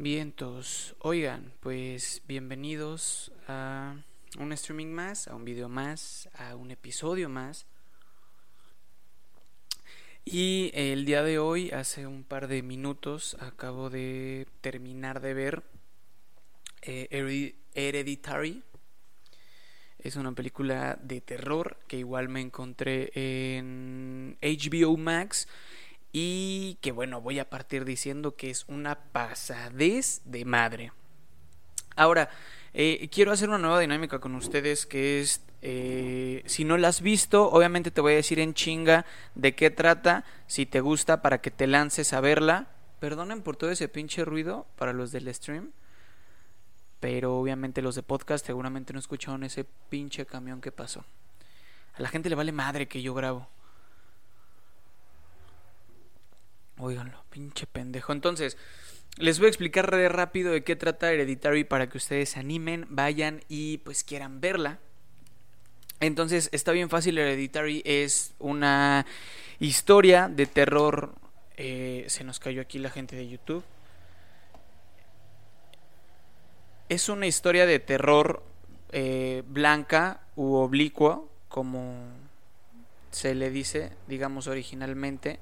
Vientos, oigan, pues bienvenidos a un streaming más, a un video más, a un episodio más. Y el día de hoy, hace un par de minutos, acabo de terminar de ver Hereditary. Es una película de terror que igual me encontré en HBO Max. Y que bueno, voy a partir diciendo que es una pasadez de madre. Ahora, quiero hacer una nueva dinámica con ustedes que es, si no la has visto, obviamente te voy a decir en chinga de qué trata, si te gusta, para que te lances a verla. Perdonen por todo ese pinche ruido para los del stream, pero obviamente los de podcast seguramente no escucharon ese pinche camión que pasó. A la gente le vale madre que yo grabo. Óiganlo, pinche pendejo. Entonces, les voy a explicar rápido de qué trata Hereditary para que ustedes se animen, vayan y pues quieran verla. Entonces, está bien fácil. Hereditary es una historia de terror. Se nos cayó aquí la gente de YouTube. Es una historia de terror blanca u oblicua, como se le dice, digamos originalmente.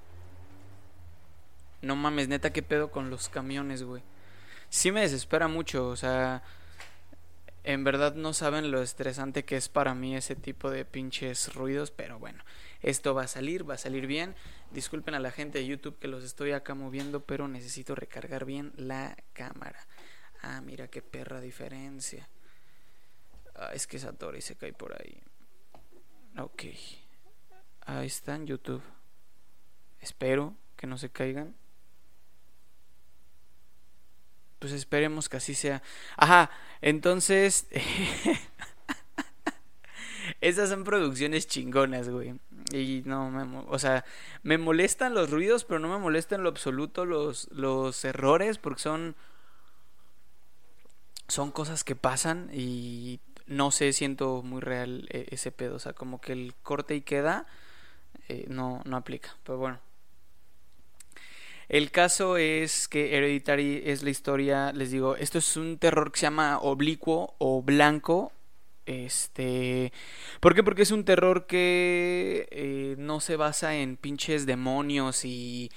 No mames, neta, ¿qué pedo con los camiones, güey? Sí me desespera mucho, o sea, en verdad no saben lo estresante que es para mí ese tipo de pinches ruidos, pero bueno, esto va a salir bien. Disculpen a la gente de YouTube que los estoy acá moviendo, pero necesito recargar bien la cámara. Ah, mira qué perra diferencia. Ah, es que Satori se cae por ahí. Ok, ahí está en YouTube. Espero que no se caigan. Pues esperemos que así sea. Ajá, entonces esas son producciones chingonas, güey. Y no, o sea, me molestan los ruidos, pero no me molestan en lo absoluto los errores, porque son cosas que pasan y no sé, siento muy real ese pedo. O sea, como que el corte y queda no aplica, pero bueno. El caso es que Hereditary es la historia, les digo, esto es un terror que se llama oblicuo o blanco. ¿Por qué? Porque es un terror que no se basa en pinches demonios y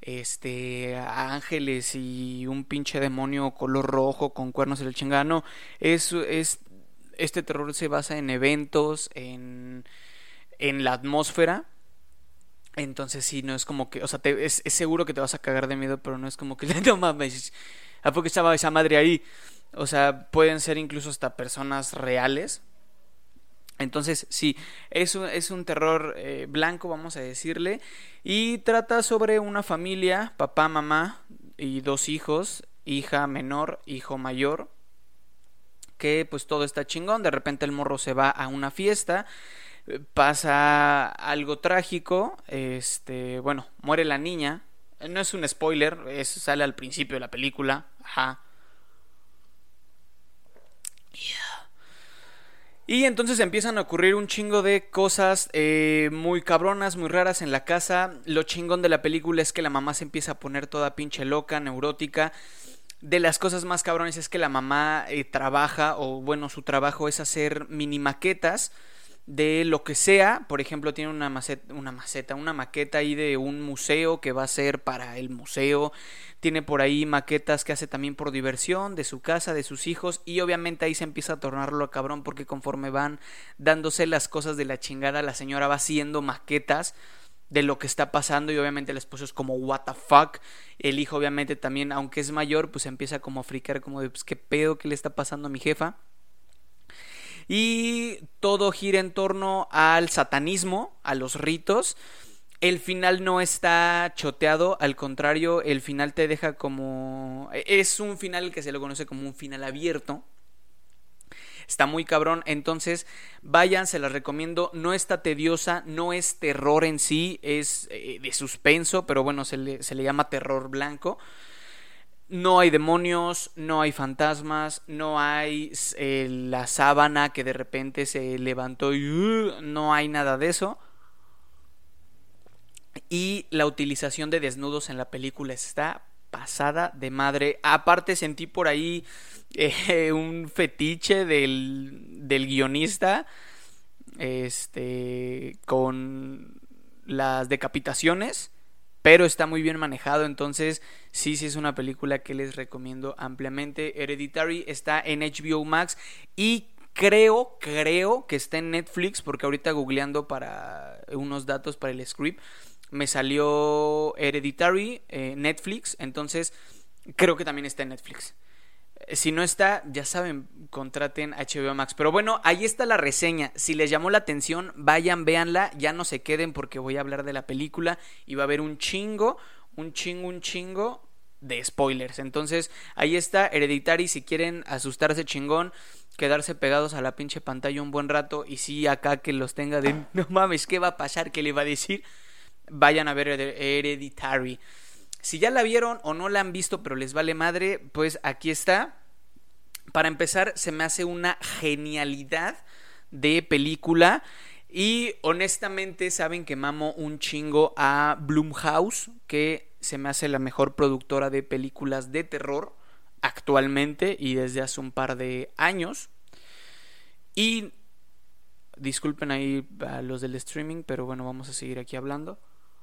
ángeles y un pinche demonio color rojo con cuernos y la chingada. No, este terror se basa en eventos, en la atmósfera. Entonces sí, no es como que, o sea, es seguro que te vas a cagar de miedo, pero no es como que, no mames, ¿a poco estaba esa madre ahí? O sea, pueden ser incluso hasta personas reales. Entonces sí, es un terror blanco, vamos a decirle. Y trata sobre una familia, papá, mamá y dos hijos, hija menor, hijo mayor. Que pues todo está chingón, de repente el morro se va a una fiesta. Pasa algo trágico, bueno, muere la niña. No es un spoiler, sale al principio de la película. Ajá. Yeah. Y entonces empiezan a ocurrir un chingo de cosas muy cabronas, muy raras en la casa. Lo chingón de la película es que la mamá se empieza a poner toda pinche loca, neurótica. De las cosas más cabrones es que la mamá trabaja, o bueno, su trabajo es hacer mini maquetas de lo que sea. Por ejemplo, tiene una maqueta ahí de un museo que va a ser para el museo. Tiene por ahí maquetas que hace también por diversión, de su casa, de sus hijos. Y obviamente ahí se empieza a tornarlo a cabrón, porque conforme van dándose las cosas de la chingada, la señora va haciendo maquetas de lo que está pasando. Y obviamente el esposo es como what the fuck. El hijo obviamente también, aunque es mayor, pues empieza como a fricar, como de pues qué pedo, qué le está pasando a mi jefa. Y todo gira en torno al satanismo, a los ritos. El final no está choteado, al contrario, el final te deja como... Es un final que se lo conoce como un final abierto. Está muy cabrón, entonces vayan, se las recomiendo. No está tediosa, no es terror en sí, es de suspenso, pero bueno, se le llama terror blanco. No hay demonios, no hay fantasmas, no hay la sábana que de repente se levantó y no hay nada de eso. Y la utilización de desnudos en la película está pasada de madre. Aparte sentí por ahí un fetiche del guionista, con las decapitaciones, pero está muy bien manejado. Entonces sí es una película que les recomiendo ampliamente. Hereditary está en HBO Max y creo que está en Netflix, porque ahorita googleando para unos datos para el script me salió Hereditary, Netflix. Entonces creo que también está en Netflix. Si no está, ya saben, contraten HBO Max. Pero bueno, ahí está la reseña. Si les llamó la atención, vayan, véanla. Ya no se queden porque voy a hablar de la película y va a haber un chingo de spoilers. Entonces, ahí está Hereditary. Si quieren asustarse chingón, quedarse pegados a la pinche pantalla un buen rato, y sí, acá que los tenga de no mames, ¿qué va a pasar? ¿Qué le va a decir? Vayan a ver Hereditary. Si ya la vieron o no la han visto pero les vale madre, pues aquí está. Para empezar, se me hace una genialidad de película. Y honestamente saben que mamo un chingo a Blumhouse, que se me hace la mejor productora de películas de terror actualmente y desde hace un par de años. Y disculpen ahí a los del streaming, pero bueno, vamos a seguir aquí hablando.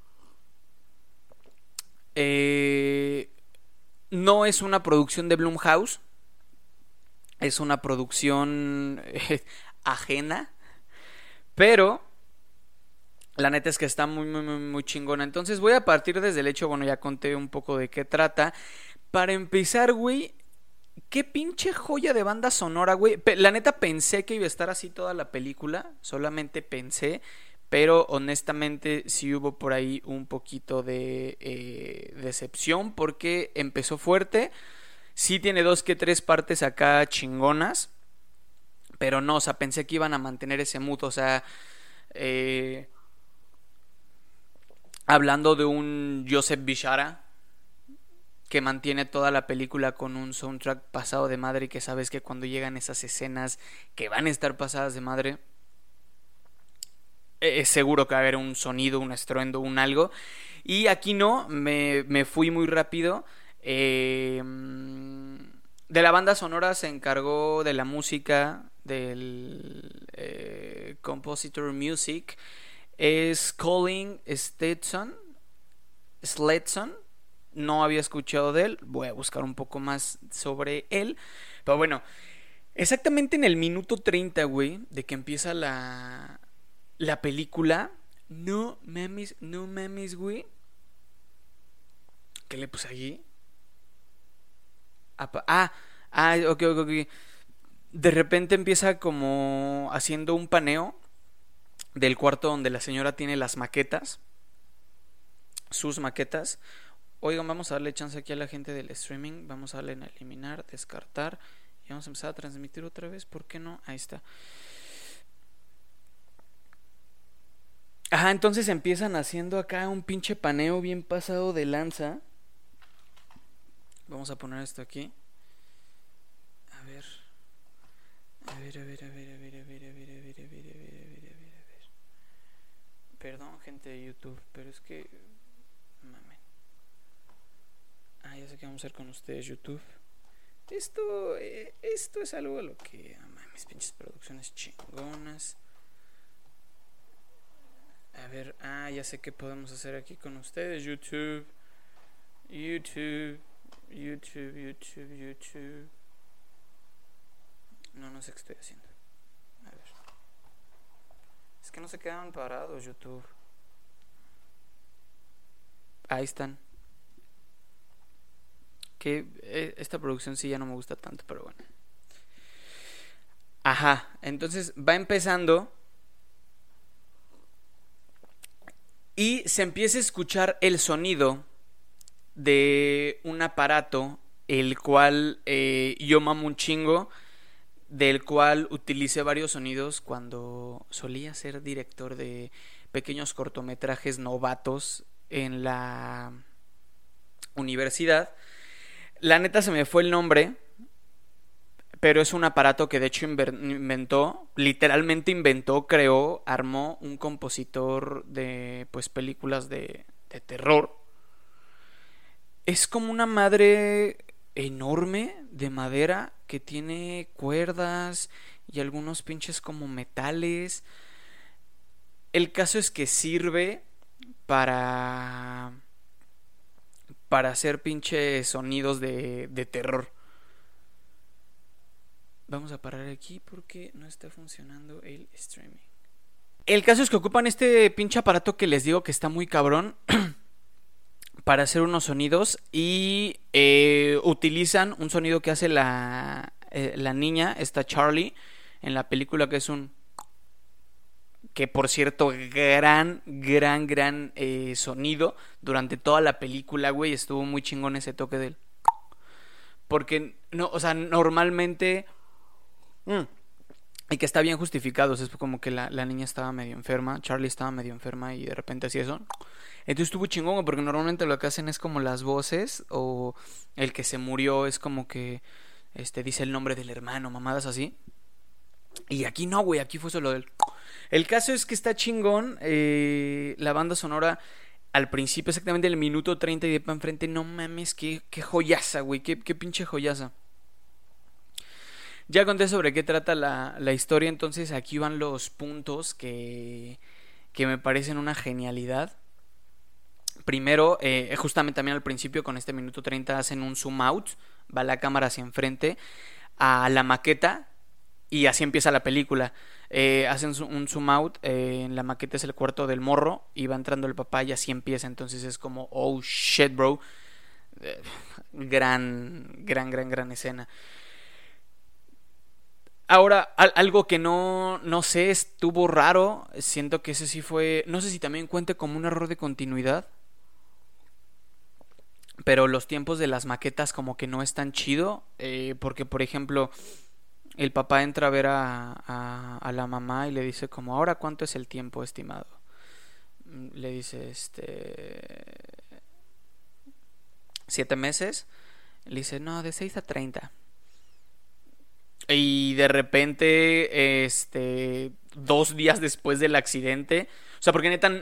No es una producción de Blumhouse, es una producción ajena, pero la neta es que está muy chingona. Entonces voy a partir desde el hecho, bueno, ya conté un poco de qué trata. Para empezar, güey, qué pinche joya de banda sonora, güey. La neta pensé que iba a estar así toda la película, solamente pensé. Pero honestamente sí hubo por ahí un poquito de decepción, porque empezó fuerte. Sí tiene 2 que 3 partes acá chingonas, pero no, o sea, pensé que iban a mantener ese mood. O sea, hablando de un Joseph Bishara que mantiene toda la película con un soundtrack pasado de madre, y que sabes que cuando llegan esas escenas que van a estar pasadas de madre, es seguro que va a haber un sonido, un estruendo, un algo. Y aquí no, me fui muy rápido. De la banda sonora se encargó de la música del Compositor Music. Es Colin Stetson. No había escuchado de él. Voy a buscar un poco más sobre él. Pero bueno, exactamente en el minuto 30, güey, de que empieza la película. No mames, güey. ¿Qué le puse allí? Ok. De repente empieza como haciendo un paneo del cuarto donde la señora tiene las maquetas, sus maquetas. Oigan, vamos a darle chance aquí a la gente del streaming. Vamos a darle en eliminar, descartar, y vamos a empezar a transmitir otra vez. ¿Por qué no? Ahí está. Ajá, entonces empiezan haciendo acá un pinche paneo bien pasado de lanza. Vamos a poner esto aquí. A ver. Perdón, gente de YouTube, pero es que mamen. Ya sé qué vamos a hacer con ustedes, YouTube. Esto es algo a lo que mis pinches producciones chingonas. A ver, ya sé qué podemos hacer aquí con ustedes, YouTube. No sé qué estoy haciendo. A ver. Es que no se quedan parados, YouTube. Ahí están. Que esta producción sí ya no me gusta tanto, pero bueno. Ajá, entonces va empezando y se empieza a escuchar el sonido de un aparato, el cual yo mamo un chingo, del cual utilicé varios sonidos cuando solía ser director de pequeños cortometrajes novatos en la universidad. La neta se me fue el nombre, pero es un aparato que de hecho literalmente inventó, creó, armó un compositor de pues películas de terror. Es como una madre enorme de madera que tiene cuerdas y algunos pinches como metales. El caso es que sirve para hacer pinches sonidos de terror. Vamos a parar aquí porque no está funcionando el streaming. El caso es que ocupan este pinche aparato que les digo que está muy cabrón para hacer unos sonidos y utilizan un sonido que hace la niña, esta Charlie, en la película, que es un... que por cierto, gran sonido durante toda la película, güey. Estuvo muy chingón ese toque del... porque, no, o sea, normalmente... y que está bien justificado, o sea, es como que la niña estaba medio enferma, Charlie estaba medio enferma y de repente hacía eso. Entonces estuvo chingón, porque normalmente lo que hacen es como las voces, o el que se murió es como que dice el nombre del hermano, mamadas así. Y aquí no, güey, aquí fue solo del... El caso es que está chingón, la banda sonora al principio, exactamente el minuto 30 y de pa' enfrente, no mames, qué joyaza, güey, qué pinche joyaza. Ya conté sobre qué trata la historia, entonces aquí van los puntos que me parecen una genialidad. Primero, justamente también al principio, con este minuto 30 hacen un zoom out, va la cámara hacia enfrente a la maqueta y así empieza la película. Hacen un zoom out, en la maqueta es el cuarto del morro y va entrando el papá y así empieza, entonces es como, oh shit, bro. Gran escena. Ahora, algo que no sé, estuvo raro. Siento que ese sí fue... no sé si también cuente como un error de continuidad. Pero los tiempos de las maquetas como que no es tan chido. Porque, por ejemplo, el papá entra a ver a la mamá y le dice como, ¿ahora cuánto es el tiempo estimado? Le dice, 7 meses. Le dice, no, de 6 a 30. Y de repente, 2 días después del accidente, o sea, porque neta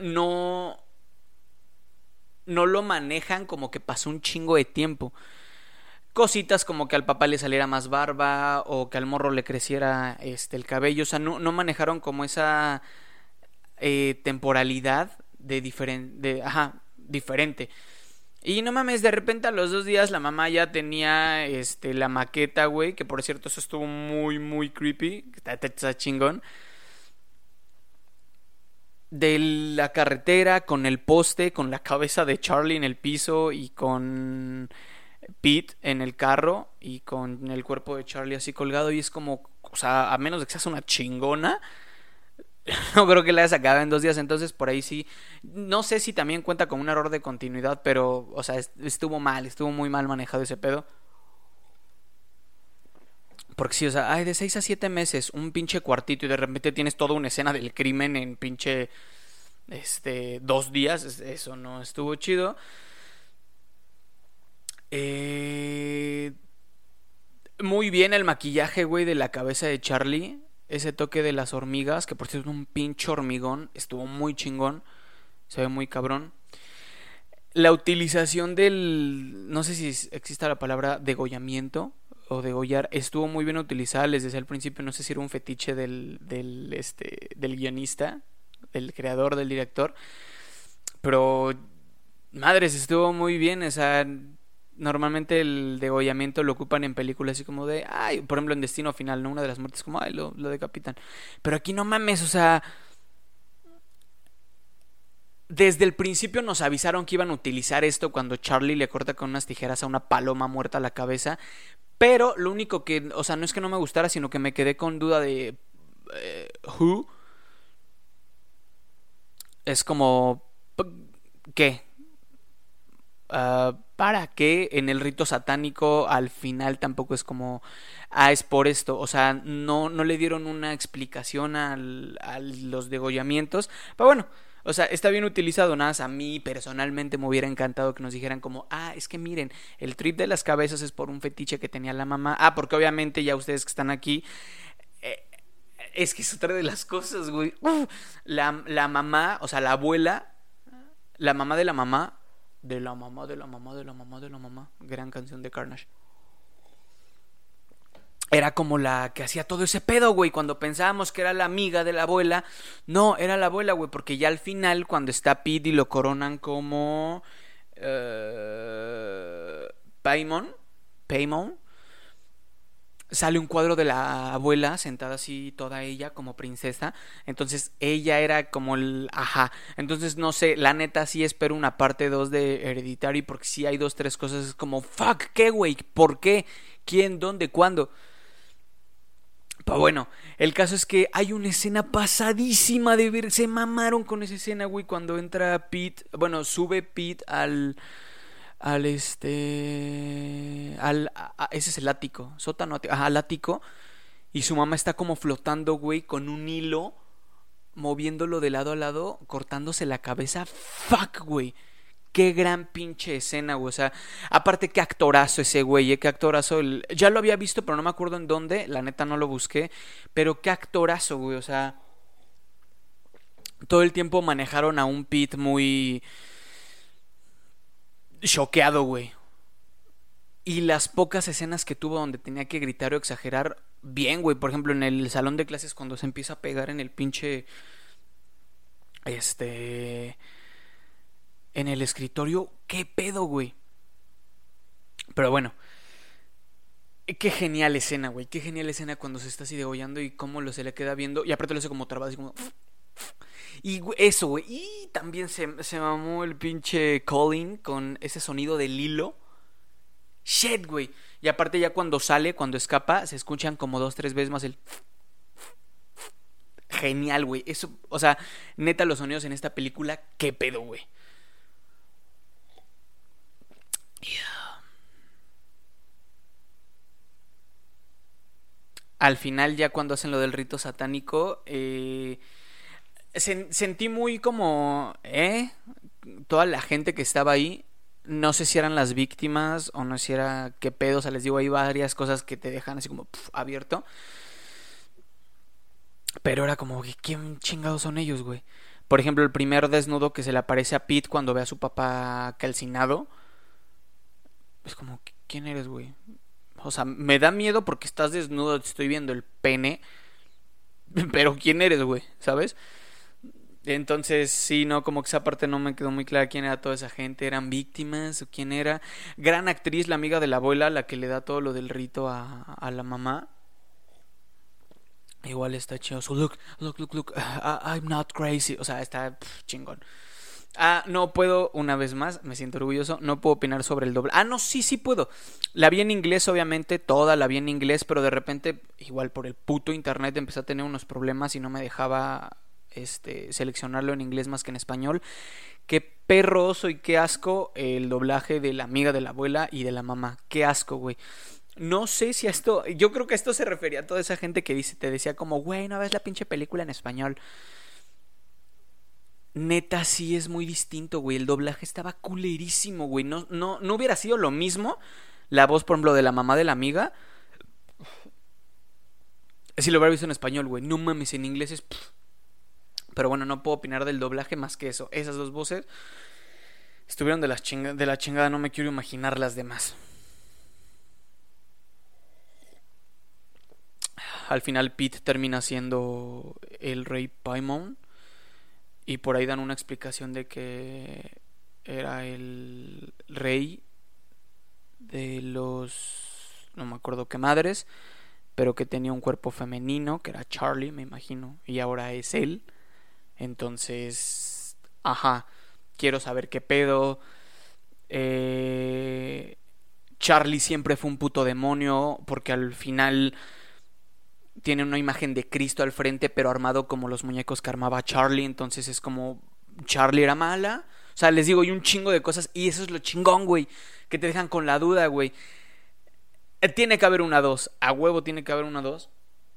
no lo manejan como que pasó un chingo de tiempo. Cositas como que al papá le saliera más barba o que al morro le creciera el cabello, o sea, no manejaron como esa temporalidad diferente. Y no mames, de repente a los 2 días la mamá ya tenía la maqueta, güey. Que por cierto, eso estuvo muy creepy. Está chingón. De la carretera, con el poste, con la cabeza de Charlie en el piso y con Pete en el carro y con el cuerpo de Charlie así colgado. Y es como, o sea, a menos de que seas una chingona, no creo que la haya sacado en 2 días. Entonces por ahí sí. No sé si también cuenta con un error de continuidad. Pero, o sea, estuvo muy mal manejado ese pedo. Porque sí, o sea, de 6 a 7 meses, un pinche cuartito y de repente tienes toda una escena del crimen en pinche 2 días. Eso no estuvo chido. Muy bien el maquillaje, güey, de la cabeza de Charlie. Ese toque de las hormigas, que por cierto es un pinche hormigón, estuvo muy chingón. Se ve muy cabrón. La utilización del... no sé si exista la palabra degollamiento o degollar. Estuvo muy bien utilizada desde el principio. No sé si era un fetiche del guionista, del creador, del director. Pero... madres, estuvo muy bien. O sea... normalmente el degollamiento lo ocupan en películas así como de... ay, por ejemplo en Destino Final, ¿no? Una de las muertes como... ay, lo decapitan. Pero aquí no mames, o sea... desde el principio nos avisaron que iban a utilizar esto cuando Charlie le corta con unas tijeras a una paloma muerta la cabeza. Pero lo único que... o sea, no es que no me gustara, sino que me quedé con duda de... ¿who? Es como... ¿qué? ¿Para qué? En el rito satánico al final tampoco es como... es por esto. O sea, no le dieron una explicación a los degollamientos. Pero bueno, o sea, está bien utilizado. Nada más a mí personalmente me hubiera encantado que nos dijeran como... es que miren, el trip de las cabezas es por un fetiche que tenía la mamá. Porque obviamente ya ustedes que están aquí... es que es otra de las cosas, güey. La mamá, o sea, la abuela... la mamá de la mamá De la mamá, de la mamá, de la mamá, de la mamá. Gran canción de Carnage. Era como la que hacía todo ese pedo, güey. Cuando pensábamos que era la amiga de la abuela, no, era la abuela, güey. Porque ya al final, cuando está Pete y lo coronan como Paimon, Paimon, sale un cuadro de la abuela sentada así toda ella como princesa. Entonces ella era como el ajá. Entonces no sé, la neta sí espero una parte 2 de Hereditary, porque sí hay dos, tres cosas. Es como fuck, ¿qué, güey? ¿Por qué? ¿Quién? ¿Dónde? ¿Cuándo? Pero bueno, el caso es que hay una escena pasadísima de ver. Se mamaron con esa escena, güey. Cuando entra Pete, bueno, sube Pete ese es el ático, sótano, ajá, al ático. Y su mamá está como flotando, güey, con un hilo, moviéndolo de lado a lado, cortándose la cabeza. Fuck, güey. Qué gran pinche escena, güey. O sea, aparte qué actorazo ese güey, qué actorazo. Ya lo había visto, pero no me acuerdo en dónde. La neta no lo busqué. Pero qué actorazo, güey. O sea, todo el tiempo manejaron a un Pete muy choqueado, güey. Y las pocas escenas que tuvo donde tenía que gritar o exagerar, bien, güey. Por ejemplo, en el salón de clases cuando se empieza a pegar en el pinche... En el escritorio, ¿qué pedo, güey? Pero bueno, qué genial escena, güey. Qué genial escena cuando se está así degollando y cómo se le queda viendo. Y aparte lo hace como trabado, así como... Y eso, güey. Y también se mamó el pinche Colin con ese sonido del hilo. Shit, güey. Y aparte ya cuando sale, cuando escapa, se escuchan como dos, tres veces más el... Genial, güey. Eso, o sea, neta los sonidos en esta película, qué pedo, güey. Yeah. Al final, ya cuando hacen lo del rito satánico, sentí muy como, toda la gente que estaba ahí, no sé si eran las víctimas o no sé si era qué pedo, o sea, les digo, hay varias cosas que te dejan así como abierto, pero era como, ¿quién chingados son ellos, güey? Por ejemplo, el primer desnudo que se le aparece a Pete cuando ve a su papá calcinado, es como, ¿quién eres, güey? O sea, me da miedo porque estás desnudo, te estoy viendo el pene, pero ¿quién eres, güey? ¿Sabes? Entonces, sí, no, como que esa parte no me quedó muy clara quién era toda esa gente, eran víctimas o quién era. Gran actriz, la amiga de la abuela, la que le da todo lo del rito a la mamá. Igual está chido. So, look, I'm not crazy. O sea, está chingón. No puedo, una vez más, me siento orgulloso, no puedo opinar sobre el doble. No, sí puedo. La vi en inglés, obviamente, toda la vi en inglés, pero de repente, igual por el puto internet, empecé a tener unos problemas y no me dejaba seleccionarlo en inglés más que en español. Qué perroso y qué asco el doblaje de la amiga de la abuela y de la mamá. Qué asco, güey. No sé si a esto, yo creo que esto se refería a toda esa gente que te decía como, güey, no ves la pinche película en español. Neta, sí es muy distinto, güey. El doblaje estaba culerísimo, güey. No hubiera sido lo mismo la voz, por ejemplo, de la mamá de la amiga si lo hubiera visto en español, güey. No mames, en inglés es... Pero bueno, no puedo opinar del doblaje más que eso. Esas dos voces estuvieron de la chingada. No me quiero imaginar las demás. Al final Pete termina siendo el rey Paimon. Y por ahí dan una explicación de que era el rey de los... no me acuerdo qué madres, pero que tenía un cuerpo femenino, que era Charlie, me imagino, y ahora es él. Entonces, ajá, quiero saber qué pedo. Charlie siempre fue un puto demonio, porque al final tiene una imagen de Cristo al frente, pero armado como los muñecos que armaba Charlie. Entonces es como, Charlie era mala. O sea, les digo, hay un chingo de cosas. Y eso es lo chingón, güey, que te dejan con la duda, güey. Tiene que haber una 2. A huevo tiene que haber una 2.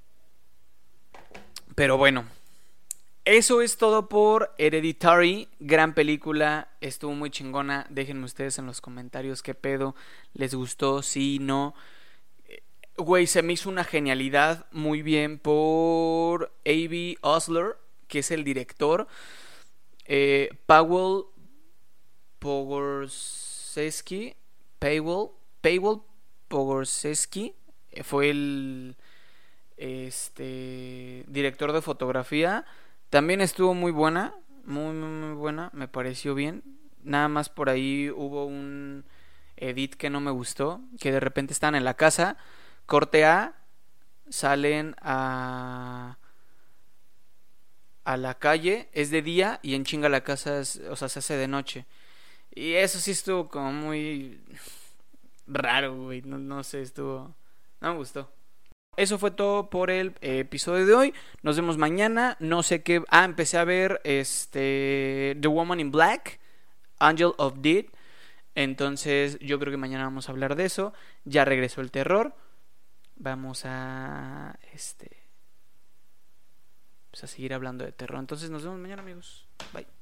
Pero bueno, eso es todo por Hereditary. Gran película, estuvo muy chingona. Déjenme ustedes en los comentarios qué pedo. ¿Les gustó? Sí, no. Güey, se me hizo una genialidad. Muy bien por A.B. Osler, que es el director. Powell Pogorzelski, Paweł Pogorzelski fue el director de fotografía. También estuvo muy buena, muy buena, me pareció bien. Nada más por ahí hubo un edit que no me gustó, que de repente están en la casa, corte A, salen a la calle, es de día y en chinga la casa o sea, se hace de noche. Y eso sí estuvo como muy raro, güey. No sé, estuvo. No me gustó. Eso fue todo por el episodio de hoy. Nos vemos mañana. No sé qué. Empecé a ver The Woman in Black, Angel of Death. Entonces, yo creo que mañana vamos a hablar de eso. Ya regresó el terror. Vamos a. Pues a seguir hablando de terror. Entonces, nos vemos mañana, amigos. Bye.